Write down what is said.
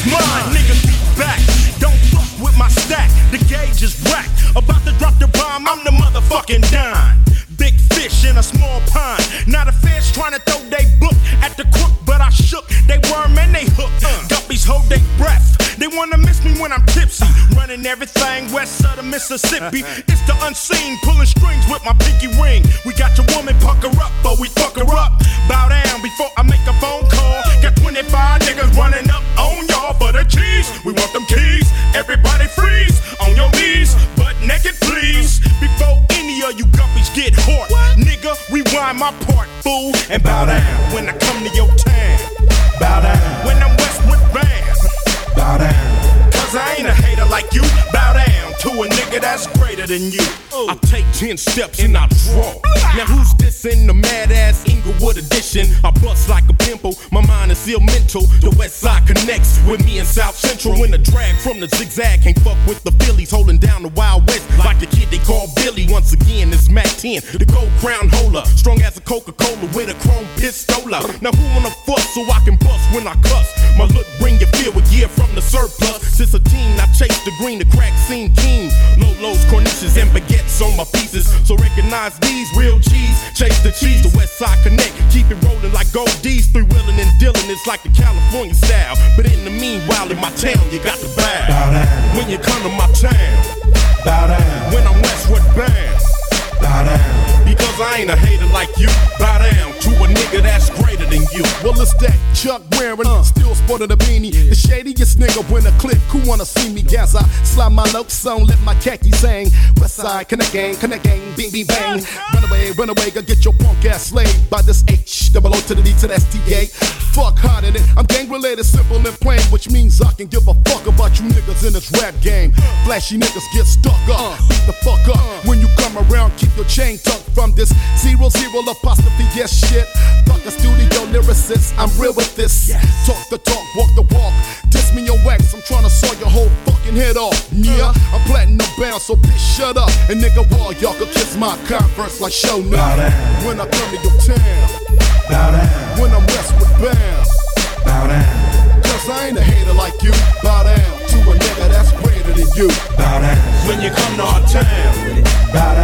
is mine, nigga, get back. Don't fuck with my stack, the gauge is whack. About to drop the bomb, I'm the motherfucking dime. Big fish in a small pond. Not a fish trying to throw they book at the crook, but I shook. They worm and they hook. Guppies hold they breath. They wanna miss me when I'm tipsy. Running everything west of the Mississippi. It's the unseen, pulling strings with my pinky ring. We got your woman pucker up, but we fuck her up. Bow down before I make a phone call. Got 25 niggas running up on y'all for the cheese. We want them keys. Everybody freeze on your knees, butt naked please. Before any of you guppies get hot, nigga, rewind my part, fool, and bow down when I come to your town. Bow down when I'm Westwood Band. Bow down, cause I ain't a hater like you. Bow down to a nigga that's greater than you. I take 10 steps and I draw. Now who's this in the mad ass Inglewood edition? I bust like a pimple, my mind is still mental. The West Side connects with me in South Central. When the drag from the zigzag can't fuck with the Phillies, holding down the Wild West like the kid they call Billy. Once again, it's Mac 10, the gold crown holder, strong as a Coca-Cola with a chrome pistola. Now who wanna fuss so I can bust when I cuss? My look bring you fear with gear from the surplus. Since a teen, I chase the green, the crack scene king. Lolos, corniches, and baguettes on my pieces. So recognize these real cheese. Chase the cheese, the West Side connect. Keep it rolling like gold D's. Three-wheeling and dealing, it's like the California style. But in the meanwhile, in my town, you got to bow. Bow down. When you come to my town. Bow down. When I'm Westwood Band. Bow down. Because I ain't a hater like you. Bow down to a nigga that's greater than you. Well, it's that Chuck wearing, still sporting a beanie. The shadiest nigga when a click, who wanna see me? Guess I slide my notes on, let my khaki sing. West Side, connect gang, bing, bing, bang. Run away, go get your punk ass slayed by this H, double O to the D to the STA. Fuck hard in it, I'm gang related, simple and plain, which means I can give a fuck about you niggas in this rap game. Flashy niggas get stuck up, beat the fuck up. When you come around, keep your chain tucked from this 00 apostrophe, yes shit. Fuck a studio lyricist, I'm real with this. Talk the talk, walk the walk. Diss me your wax, I'm tryna saw your whole fucking head off. Yeah, I'm platinum bound, so bitch shut up. And nigga, all y'all can kiss my Converse like show now. When I come to your town, bow down. When I'm Westwood bound, bow down. Cause I ain't a hater like you. Bow down to a nigga that's greater than you. Bow down. When you come to our town, bow down.